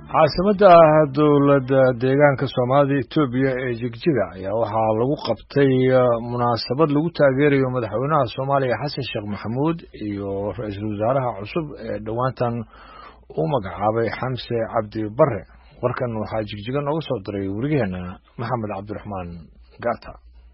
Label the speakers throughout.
Speaker 1: caasimada dowladda deegaanka Soomaalida Itoobiya ee Jigjiga ayaa waxaa lagu qabtay munaasabad lagu taageerayo madaxweynaha Soomaaliya Xasan Sheekh Maxamuud iyo ra'iisul wasaaraha cusub ee dhawaantan uu magacaabay Xamse Cabdi Barre. warkan waxaa Jigjiga nooga soo diray wariyaheena Maxamed Cabdiraxmaan Gaarta.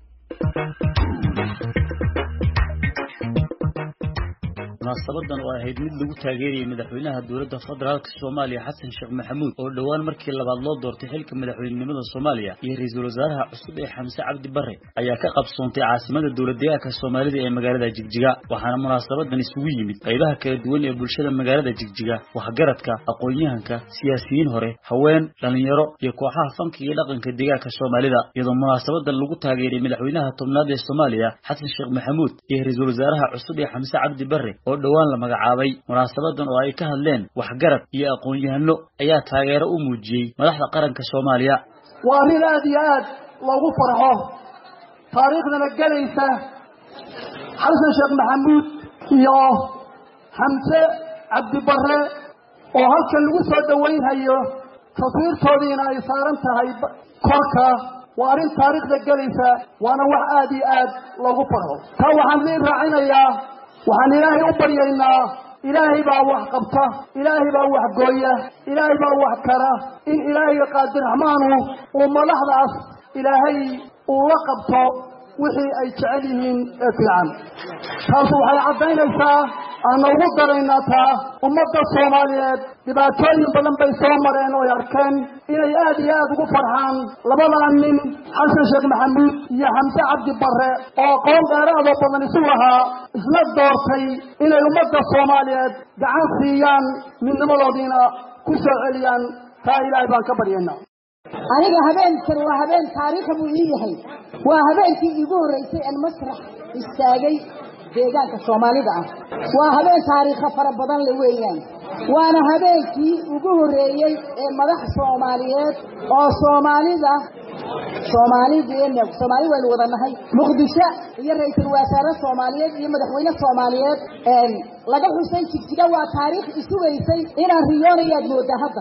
Speaker 2: munaasabadan oo ahayd mid lagu taageeriyay madaxweynaha dowladda federaalka Soomaaliya Xasan Sheekh Maxamuud oo dhawaan markii labaad loo doortay xilka madaxweynenimada Soomaaliya iyo ra'iisul wasaaraha cusub ee Xamse Cabdi Barre ayaa ka qabsoontay caasimada dowladda Soomaalida ee magaalada Jigjiga. waxaana munaasabadan isugu yimid qaybaha kala duwan ee bulshada magaalada Jigjiga, waxgaradka, aqoon-yahanka, siyaasiyiin hore, haween, dhalinyaro iyo kooxaha fanka iyo dhaqanka deegaanka Soomaalida. iyadoo munaasabadan lagu taageeray madaxweynaha tobnaad ee Soomaaliya Xasan Sheekh Maxamuud iyo ra'iisul wasaaraha cusub ee Xamse Cabdi Barre oo dhawaan la magacaabay. munaasabadan oo ay ka hadleen waxgarad iyo aqoon-yahano ayaa taageero u muujiyay madaxda qaranka Soomaaliya.
Speaker 3: waa arrin aad iyo aad loogu farxo taariikhdana galaysa Xasan Sheekh Maxamuud iyo Xamse Cabdi Barre oo halkan lagu soo dhaweynhayo taswiirtoodiina ay saaran tahay korka. waa arrin taariikhda galaysa, waana wax aad iyo aad loogu farxo. taa waxaan idin raacinayaa, waxaan ilaahay u baryaynaa, ilaahay baa wax qabta, ilaahay baa wax gooya, ilaahay baa wax kara, in ilaahay qaadir raxmaanu uu madaxdaas ilaahay uu la qabto wixii ay jecel yihiin ee fiican. taas waxay caddaynaysaa, aana ugu daraynaa taa ummadda Soomaaliyeed dhibaatooyin badan bay soo mareen oo ay arkeen inay aad iyo aad ugu farxaan labadan nin, Xasan Sheekh Maxamuud iyo Xamse Cabdi Barre, oo aqoon dheeraad oo badan isu lahaa, isla doortay inay ummadda Soomaaliyeed gacan siiyaan, midnimadoodiina ku soo celiyaan. taa ilaahay baan ka baryaynaa.
Speaker 4: aniga habeenkan waa habeen taariikh buu ii yahay. waa habeenkii igu horeysay aan masrax istaagay deegaanka Soomaalida ah. waa habeen taariikh fara badan leh weeyaan. waana habeenkii ugu horeeyay ee madax Soomaaliyeed oo Soomaali waynu wada nahay, Muqdisho iyo ra'iisul wasaare Soomaaliyeed iyo madaxweyne Soomaaliyeed laga xusay Jigjiga. waa taariikh isugaysay inaan riyoonayaad moodaa hadda.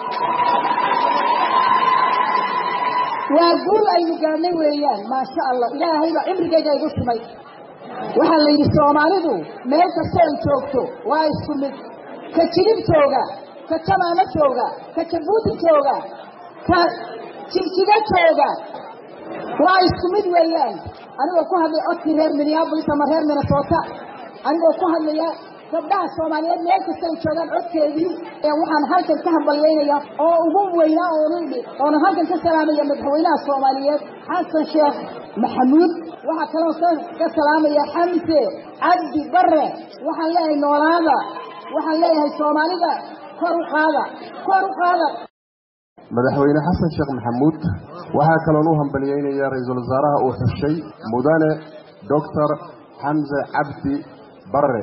Speaker 4: waa guul aynu gaadhnay weeyaan. maasha Allah, ilaahay baa cimrigayga igu simay. waxaa la yidhi Soomaalidu meel kasta ay joogto waa isku mid. ka Jilib jooga, ka Jamaama jooga, ka Jabuuti jooga, ka Jigjiga jooga, waa isku mid weeyaan. anigoo ku hadlay codkii reer Minneapolis ama reer Minnesota, anigoo ku hadlaya gabdhaha Soomaaliyeed meel kasta ay joogaan codkeedii, waxaan halkan ka hambalyeynaya oo ugu weynaa oona halkan ka salaamaya madaxweynaha Soomaaliyeed Xasan Sheekh Maxamuud. waxaa kaloo ka salaamaya Xamse Cabdi Barre. waxaan leeyahay noolaada, waxaan leeyahay Soomaalida kor u qaada.
Speaker 5: madaxweyne Xasan Sheekh Maxamuud waxaa kaloo u hambalyeynaya ra'iisul wasaaraha uu xushay mudane Dr. Xamse Cabdi Barre.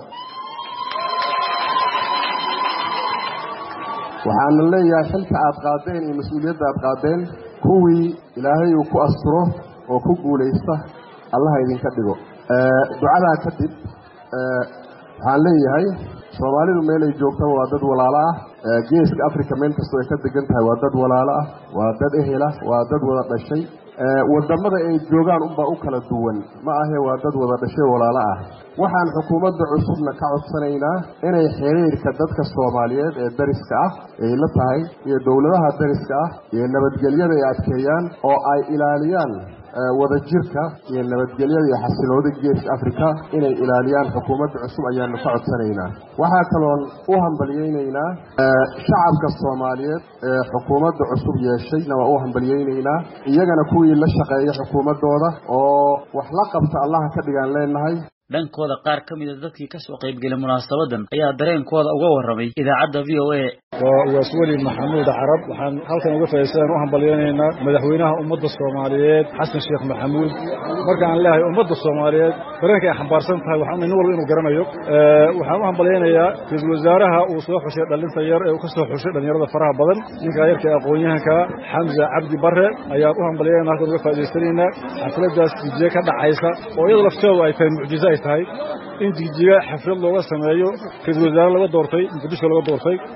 Speaker 5: waxaan leeyahay xilka aad qaadeen iyo mas'uuliyadda aad qaadeen kuwii ilaahay uu ku asturo oo ku guuleysta Allah idinka dhigo. ducada kadib waxaan leeyahay Soomaalidu meel ay joogtaan waa dad walaalo ah. geeska Afrika meel kasta ay ka degan tahay waa dad walaalo ah, waa dad ehel ah, waa dad wada dhashay. wadamada ay joogaan u kala duwan ma ahe, waa dad wada dhashay walaalo ah. waxaan xukuumadda cusubna ka codsanaynaa inay xiriirka dadka Soomaaliyeed ee dariska ah ay la tahay iyo dawladaha dariska ah iyo nabadgelyada ay adkeeyaan oo ay ilaaliyaan wada jirka iyo nabadgelyada iyo xasiloonida geeska Afrika inay ilaaliyaan. xukuumadda cusub ayaanu ka codsanaynaa. waxaa kaloo u hambalyeynaa shacabka Soomaaliyeed ee xukuumadda cusub yeeshayna waa u hambalyeynaa. iyagana kuwii la shaqeeya xukuumadooda oo wax la qabta Allah ka dhigaan leenahay.
Speaker 2: dhankooda qaar ka mid ah dadkii ka soo qayb galay munaasabadan ayaa dareenkooda uga warramay idaacadda VOA.
Speaker 6: وسولي محمود عرب وحن halkan uga faa'iideysan oo hambalyeynayna madaxweynaha ummadda Soomaaliyeed Xasan Sheekh Maxamuud. markaan leeyahay ummadda Soomaaliyeed dareenka ay xambaarsan tahay waxaan inuu garanayo. waxaan u hambalyeynayaa ra'iisul wasaaraha uu soo xushay dhalinta yar ee uu ka soo xushay dhalinyarada faraha badan, ninka yarka aqoon-yahanka Xamse Cabdi Barre ayaa u hambalyeynaa halkan uga faa'iideysanayna xafladaas Jigjiga ka dhacaysa oo iyada lafteedu ay tahay mucjiso ay tahay. in Jigjiga xaflad looga sameeyo ra'iisul wasaare laga doortay, Muqdisho laga doortay. waa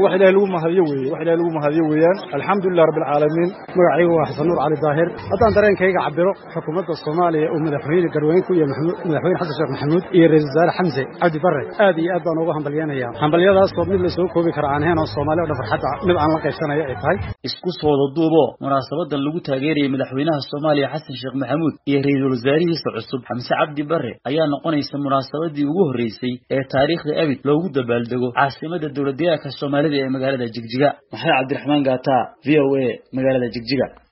Speaker 6: wax ilaahay lagu mahadiyo weeyaan alxamdulillaah rabbil caalamiin magacaygu waa xasan nuur cali daahir haddaan dareenkayga cabiro xukuumadda Soomaaliya oo madaxweyne garweyn ku yahay madaxweyne xasan sheekh maxamuud iyo ra'iisul wasaare xamse cabdi barre aad iyo aad baan uga hambalyeynaya hambalyadaas oo mid la soo koobi kara aan ahayn oo Soomaaliya oo farxad mid aan la qaybsanayo ay tahay
Speaker 2: isku soo duubo munaasabadan lagu taageerayay madaxweynaha Soomaaliya xasan sheekh maxamuud iyo ra'iisul wasaarihiisa cusub xamse cabdi barre ayaa noqonaysa munaasabadii ugu horeysay ee taariikhda abid loogu dabaaldego caasimada dowladda Soomaalida ee magaalada Jigjiga. Maxamed Cabdiraxmaan Gaata, VOA, magaalada Jigjiga.